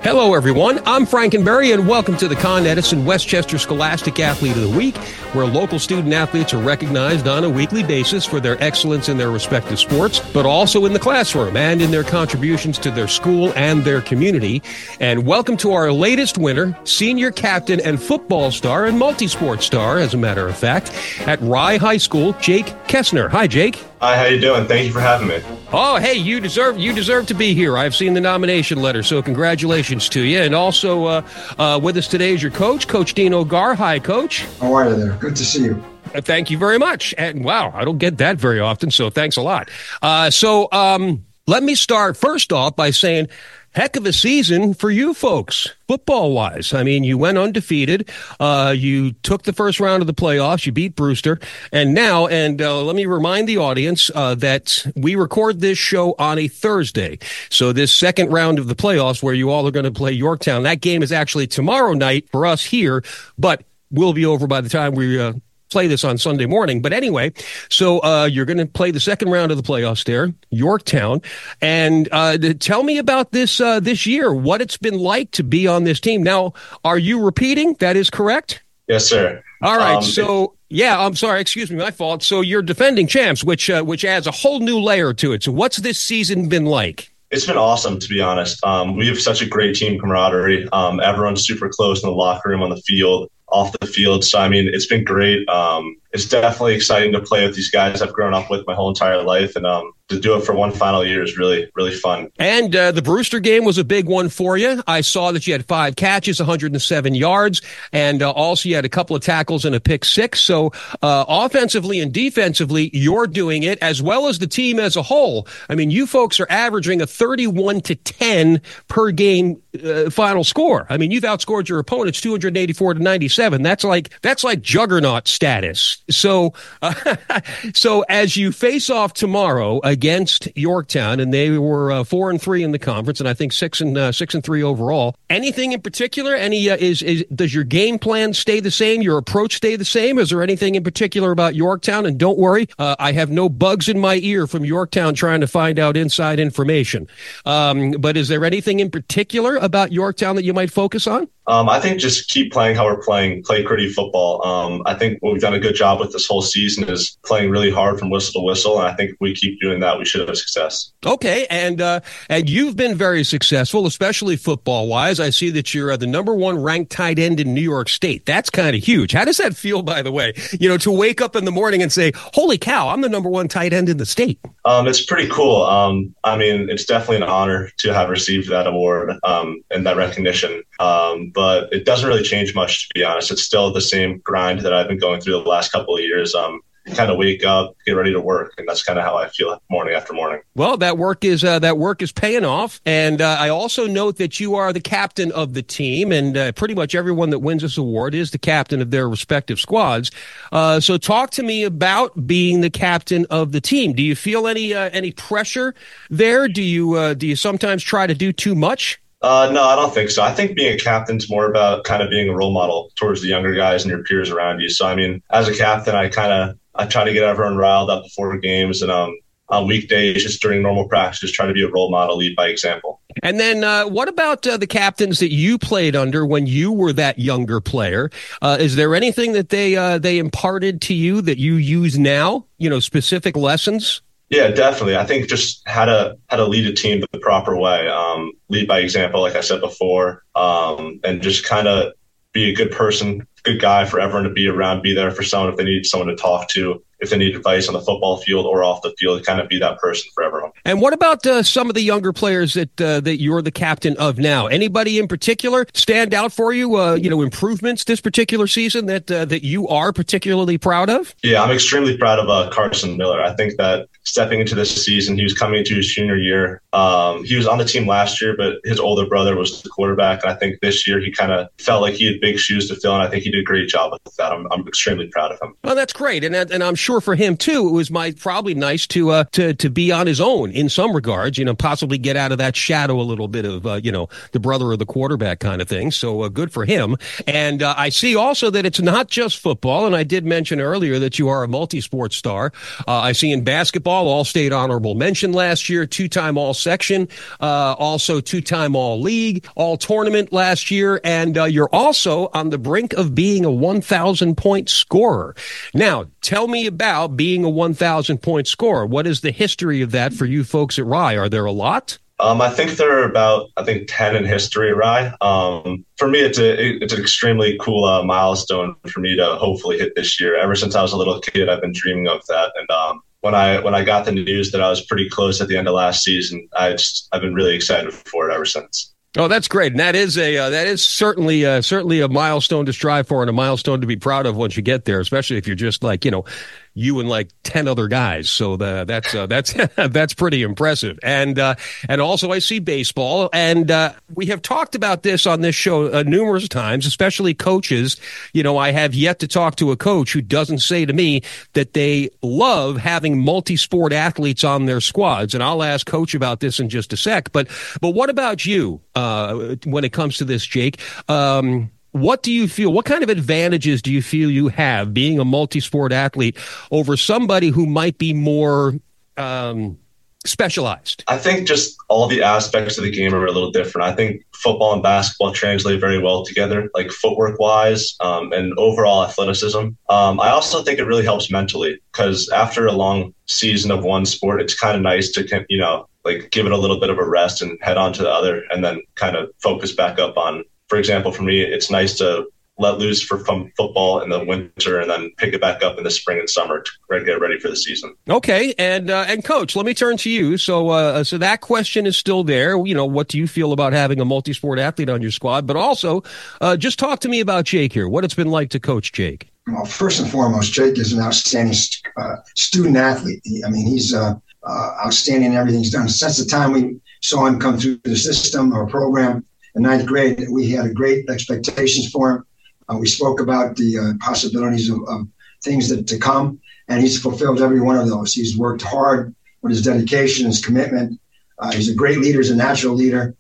Hello, everyone. I'm Frankenberry, and welcome to the Con Edison Westchester Scholastic Athlete of the Week, where local student athletes are recognized on a weekly basis for their excellence in their respective sports, but also in the classroom and in their contributions to their school and their community. And welcome to our latest winner, senior captain and football star and multi-sport star, as a matter of fact, at Rye High School, Jake Kessner. Hi, Jake. Hi, how you doing? Thank you for having me. Oh, hey, you deserve to be here. I've seen the nomination letter, so congratulations to you. And also with us today is your coach, Coach Dean Ogar. Hi, Coach. How are you there? Good to see you. Thank you very much. And wow, I don't get that very often, so thanks a lot. Let me start first off by saying, heck of a season for you folks, football-wise. I mean, you went undefeated. You took the first round of the playoffs. You beat Brewster. And now, let me remind the audience that we record this show on a Thursday. So this second round of the playoffs where you all are going to play Yorktown, that game is actually tomorrow night for us here, but will be over by the time we play this on Sunday morning. But anyway, so you're going to play the second round of the playoffs there, Yorktown. And tell me about this year, what it's been like to be on this team. Now, are you repeating? That is correct? Yes, sir. All right. I'm sorry. Excuse me. My fault. So you're defending champs, which adds a whole new layer to it. So what's this season been like? It's been awesome, to be honest. We have such a great team camaraderie. Everyone's super close in the locker room, on the field, off the field. So, I mean, it's been great. It's definitely exciting to play with these guys I've grown up with my whole entire life. And to do it for one final year is really, really fun. And the Brewster game was a big one for you. I saw that you had 5 catches, 107 yards, and also you had a couple of tackles and a pick six. So offensively and defensively, you're doing it, as well as the team as a whole. I mean, you folks are averaging a 31-10 per game final score. I mean, you've outscored your opponents 284-97. That's like juggernaut status. So, so as you face off tomorrow against Yorktown, and they were 4-3 in the conference, and I think 6-3 overall. Anything in particular? Does your game plan stay the same? Your approach stay the same? Is there anything in particular about Yorktown? And don't worry, I have no bugs in my ear from Yorktown trying to find out inside information. But is there anything in particular about Yorktown that you might focus on? I think just keep playing how we're playing, play gritty football. I think what we've done a good job with this whole season is playing really hard from whistle to whistle, and I think if we keep doing that, we should have success. Okay, and you've been very successful, especially football-wise. I see that you're the number 1 ranked tight end in New York State. That's kind of huge. How does that feel, by the way, to wake up in the morning and say, holy cow, I'm the number 1 tight end in the state? It's pretty cool. I mean, it's definitely an honor to have received that award and that recognition. But it doesn't really change much, to be honest. It's still the same grind that I've been going through the last couple of years. Kind of wake up, get ready to work, and that's kind of how I feel morning after morning. Well, that work is paying off, and I also note that you are the captain of the team, and pretty much everyone that wins this award is the captain of their respective squads. So, talk to me about being the captain of the team. Do you feel any pressure there? Do you sometimes try to do too much? No, I don't think so. I think being a captain is more about kind of being a role model towards the younger guys and your peers around you. So, I mean, as a captain, I try to get everyone riled up before games, and on weekdays, just during normal practice, just try to be a role model, lead by example. And then what about the captains that you played under when you were that younger player? Is there anything that they imparted to you that you use now, specific lessons? Yeah, definitely. I think just how to lead a team the proper way, lead by example, like I said before, and just kind of be a good person, good guy for everyone to be around, be there for someone if they need someone to talk to, if they need advice on the football field or off the field, kind of be that person for everyone. And what about some of the younger players that you're the captain of now? Anybody in particular stand out for you, improvements this particular season that you are particularly proud of? Yeah, I'm extremely proud of Carson Miller. I think that stepping into this season, he was coming into his junior year. He was on the team last year, but his older brother was the quarterback. And I think this year he kind of felt like he had big shoes to fill, and I think he did a great job with that. I'm extremely proud of him. Well, that's great. And I'm sure for him, too, it was probably nice to be on his own in some regards, possibly get out of that shadow a little bit of, the brother of the quarterback kind of thing. So good for him. And I see also that it's not just football. And I did mention earlier that you are a multi-sport star. I see in basketball, baseball, All-State honorable mention last year, 2-time All-Section, also 2-time All-League, All-Tournament last year, and you're also on the brink of being a 1,000-point scorer. Now, tell me about being a 1,000-point scorer. What is the history of that for you folks at Rye? Are there a lot? I think there are about 10 in history at Rye. For me, it's an extremely cool milestone for me to hopefully hit this year. Ever since I was a little kid, I've been dreaming of that. And when I got the news that I was pretty close at the end of last season, I've been really excited for it ever since. Oh, that's great, and that is certainly a milestone to strive for and a milestone to be proud of once you get there, especially if you're just like you and like 10 other guys. So that's that's pretty impressive. And also I see baseball, and we have talked about this on this show numerous times, especially coaches. I have yet to talk to a coach who doesn't say to me that they love having multi-sport athletes on their squads. And I'll ask Coach about this in just a sec. But what about you when it comes to this, Jake? What do you feel? What kind of advantages do you feel you have being a multi-sport athlete over somebody who might be more specialized? I think just all the aspects of the game are a little different. I think football and basketball translate very well together, like footwork wise and overall athleticism. I also think it really helps mentally, because after a long season of one sport, it's kind of nice to, give it a little bit of a rest and head on to the other, and then kind of focus back up on. For example, for me, it's nice to let loose from football in the winter and then pick it back up in the spring and summer to get ready for the season. Okay, and Coach, let me turn to you. So that question is still there. What do you feel about having a multi-sport athlete on your squad? But also, just talk to me about Jake here. What it's been like to coach Jake. Well, first and foremost, Jake is an outstanding student athlete. He's outstanding in everything he's done. Since the time we saw him come through the system or program, in ninth grade, we had great expectations for him. We spoke about the possibilities of things to come, and he's fulfilled every one of those. He's worked hard with his dedication, his commitment. He's a great leader, he's a natural leader.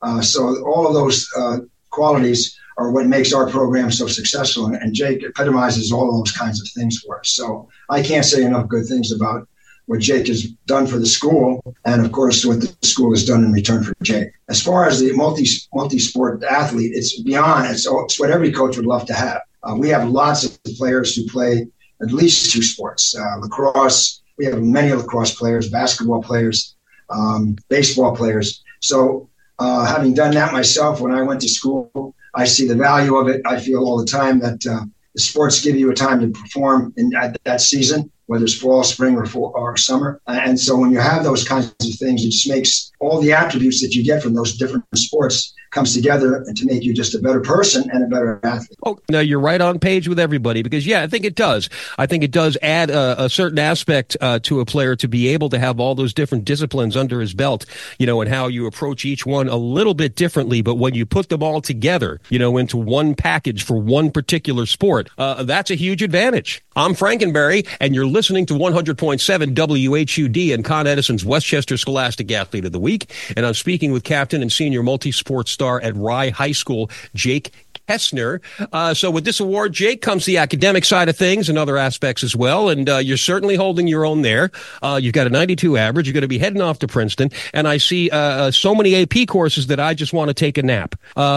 So all of those qualities are what makes our program so successful, and Jake epitomizes all of those kinds of things for us. So I can't say enough good things about what Jake has done for the school, and of course what the school has done in return for Jake. As far as the multi-sport athlete, it's beyond. It's what every coach would love to have. We have lots of players who play at least two sports. Lacrosse, we have many lacrosse players, basketball players, baseball players. So having done that myself when I went to school, I see the value of it. I feel all the time that the sports give you a time to perform at that season, whether it's fall, spring, or summer. And so when you have those kinds of things, it just makes all the attributes that you get from those different sports comes together and to make you just a better person and a better athlete. Oh, no, you're right on page with everybody, because, I think it does. I think it does add a certain aspect to a player to be able to have all those different disciplines under his belt, and how you approach each one a little bit differently. But when you put them all together, into one package for one particular sport, that's a huge advantage. I'm Frankenberry, and you're listening to 100.7 WHUD and Con Edison's Westchester Scholastic Athlete of the Week. And I'm speaking with captain and senior multi-sport star at Rye High School, Jake Kessner. So with this award, Jake, comes the academic side of things and other aspects as well. And you're certainly holding your own there. You've got a 92 average. You're going to be heading off to Princeton. And I see so many AP courses that I just want to take a nap.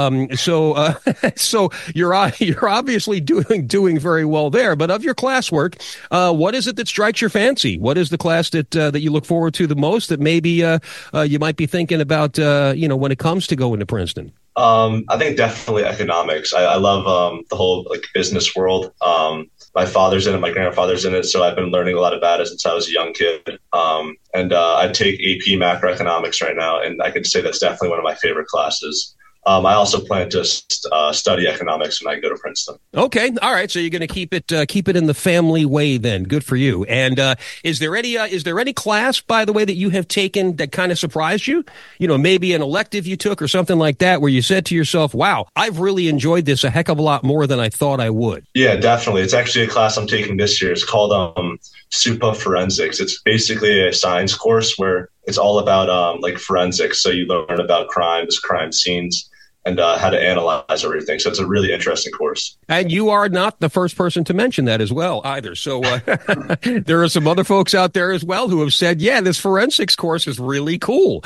So you're obviously doing very well there. But of your classwork, what is it that strikes your fancy? What is the class that you look forward to the most that maybe you might be thinking about when it comes to going to Princeton? I think definitely economics. I love the whole business world. My father's in it, my grandfather's in it, so I've been learning a lot about it since I was a young kid. And I take AP macroeconomics right now, and I can say that's definitely one of my favorite classes. I also plan to study economics when I go to Princeton. Okay, all right. So you're going to keep it in the family way then. Good for you. And is there any class, by the way, that you have taken that kind of surprised you? Maybe an elective you took or something like that, where you said to yourself, "Wow, I've really enjoyed this a heck of a lot more than I thought I would." Yeah, definitely. It's actually a class I'm taking this year. It's called SUPA Forensics. It's basically a science course where it's all about forensics. So you learn about crimes, crime scenes. how to analyze everything. So it's a really interesting course. And you are not the first person to mention that as well either. So there are some other folks out there as well who have said, yeah, this forensics course is really cool.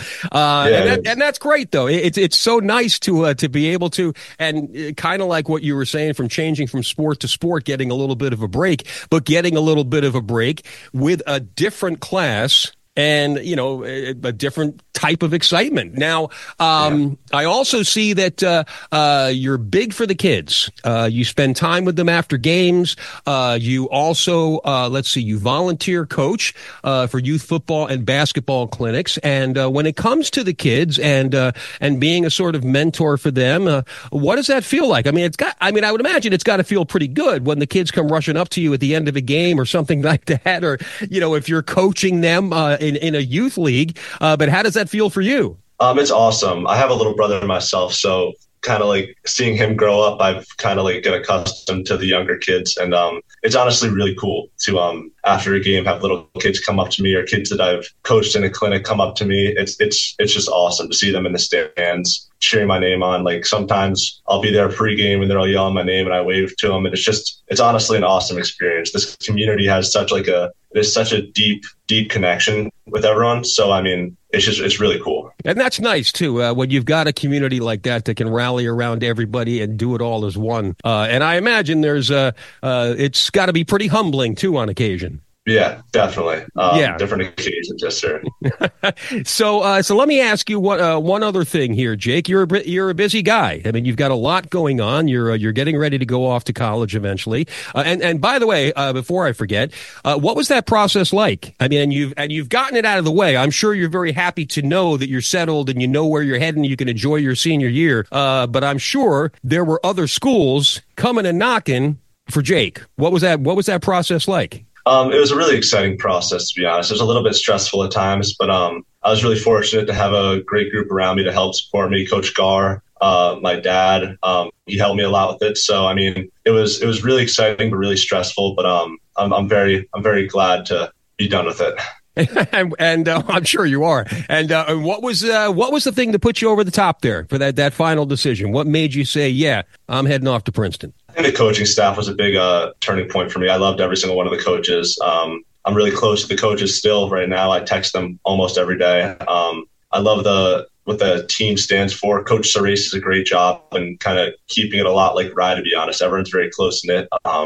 And that's great, though. It's so nice to be able to, and kind of like what you were saying, from changing from sport to sport, getting a little bit of a break, but getting a little bit of a break with a different class and, a different type of excitement. Now, I also see that you're big for the kids. You spend time with them after games. You also, you volunteer coach for youth football and basketball clinics. And when it comes to the kids and being a sort of mentor for them, what does that feel like? I mean, I would imagine it's got to feel pretty good when the kids come rushing up to you at the end of a game or something like that, or, if you're coaching them in a youth league. But how does that feel for you? It's awesome. I have a little brother myself, so kind of like seeing him grow up, I've kind of like get accustomed to the younger kids, and it's honestly really cool to after a game have little kids come up to me, or kids that I've coached in a clinic come up to me. It's just awesome to see them in the stands cheering my name on. Like sometimes I'll be there pregame and they're all yelling my name and I wave to them, and it's honestly an awesome experience. This community has such a deep connection with everyone. So I mean, it's really cool. And that's nice too, when you've got a community like that can rally around everybody and do it all as one. And I imagine it's got to be pretty humbling too on occasion. Yeah, definitely. Different occasions, yes, sir. So let me ask you one other thing here, Jake. You're a busy guy. I mean, you've got a lot going on. You're getting ready to go off to college eventually. And by the way, before I forget, what was that process like? I mean, and you've gotten it out of the way. I'm sure you're very happy to know that you're settled and you know where you're heading. You can enjoy your senior year. But I'm sure there were other schools coming and knocking for Jake. What was that process like? It was a really exciting process, to be honest. It was a little bit stressful at times, but I was really fortunate to have a great group around me to help support me. Coach Gar, my dad, he helped me a lot with it. So, I mean, it was really exciting, but really stressful. But I'm very glad to be done with it. And I'm sure you are. And what was the thing that put you over the top there for that final decision? What made you say, yeah, I'm heading off to Princeton? I think the coaching staff was a big turning point for me. I loved every single one of the coaches. I'm really close to the coaches still right now. I text them almost every day. I love what the team stands for. Coach Sarace does a great job and kind of keeping it a lot like Rye, to be honest. Everyone's very close knit.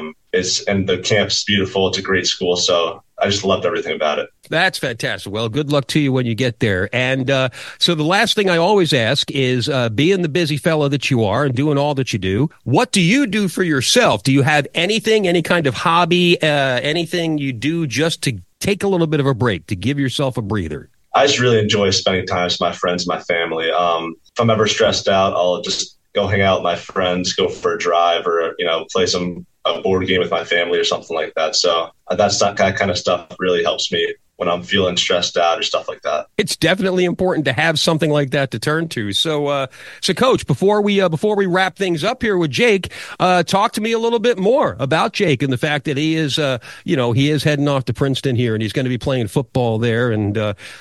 And the camp's beautiful. It's a great school. So I just loved everything about it. That's fantastic. Well, good luck to you when you get there. And so the last thing I always ask is, being the busy fellow that you are and doing all that you do, what do you do for yourself? Do you have anything, any kind of hobby, anything you do just to take a little bit of a break, to give yourself a breather? I just really enjoy spending time with my friends and my family. If I'm ever stressed out, I'll just go hang out with my friends, go for a drive, or play a board game with my family or something like that. So that kind of stuff really helps me when I'm feeling stressed out or stuff like that. It's definitely important to have something like that to turn to. So Coach, before we wrap things up here with Jake, talk to me a little bit more about Jake and the fact that he is heading off to Princeton here, and he's going to be playing football there, and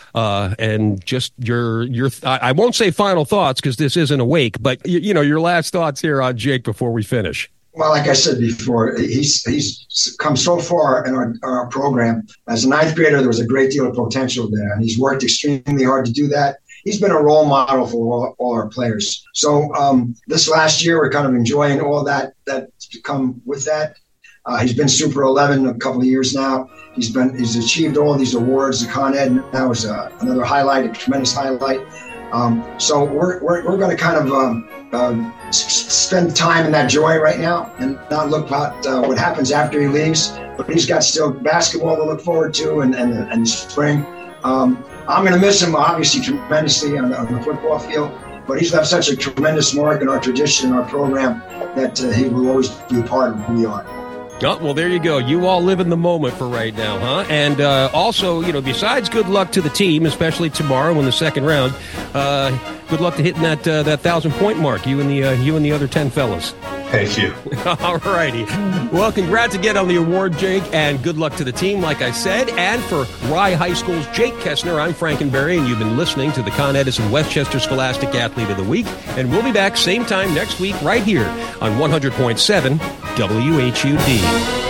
just your I won't say final thoughts because this isn't a wake, but your last thoughts here on Jake before we finish. Well, like I said before, he's come so far in our program. As a ninth grader, there was a great deal of potential there, and he's worked extremely hard to do that. He's been a role model for all our players. So this last year, we're kind of enjoying all that's come with that. He's been Super 11 a couple of years now. He's achieved all these awards. The Con Ed now is another highlight, a tremendous highlight. So we're going to kind of spend time in that joy right now and not look about what happens after he leaves. But he's got still basketball to look forward to and spring. I'm going to miss him, obviously, tremendously on the football field. But he's left such a tremendous mark in our tradition, our program, that he will always be a part of who we are. Oh, well, there you go. You all live in the moment for right now, huh? And also, besides good luck to the team, especially tomorrow in the second round, good luck to hitting that 1,000-point mark, you and the other 10 fellas. Thank you. All righty. Well, congrats again on the award, Jake, and good luck to the team, like I said. And for Rye High School's Jake Kessner, I'm Frankenberry, and you've been listening to the Con Edison Westchester Scholastic Athlete of the Week. And we'll be back same time next week right here on 100.7 WHUD.